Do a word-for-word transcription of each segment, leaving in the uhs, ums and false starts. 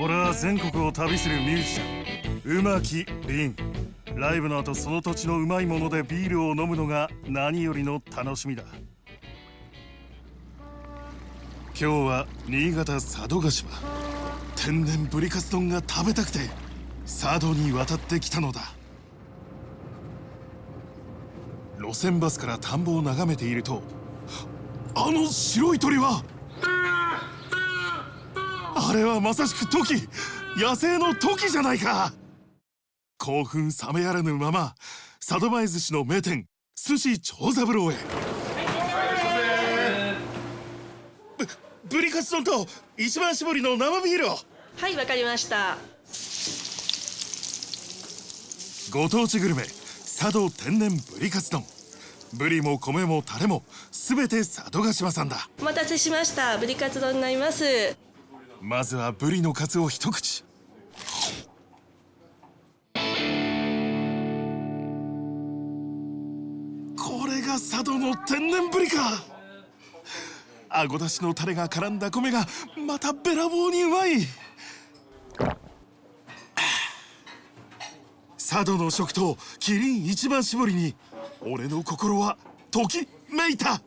俺は全国を旅するミュージシャン馬木凛。ライブの後その土地のうまいものでビールを飲むのが何よりの楽しみだ。今日は新潟佐渡島。天然ブリカツ丼が食べたくて佐渡に渡ってきたのだ。路線バスから田んぼを眺めていると、あの白い鳥は、あれはまさしくトキ、野生のトキじゃないか。興奮冷めやらぬまま佐渡前寿司の名店寿司長三郎へ。ブ, ブリカツ丼と一番搾りの生ビールを。 はい、わかりました。 ご当地グルメ佐渡天然ブリカツ丼。ブリも米もタレもすべて佐渡島産だ。 お待たせしました。ブリカツ丼になります。 まずはブリのカツを一口。これが佐渡の天然ブリか。あごだしのタレが絡んだ米がまたべらぼうにうまい。佐渡の食とキリン一番搾りに俺の心はときめいた。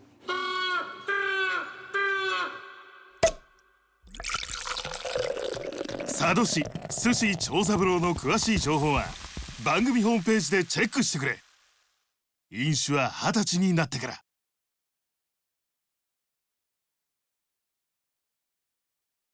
佐渡市寿司長三郎の詳しい情報は番組ホームページでチェックしてくれ。飲酒は二十歳になってから。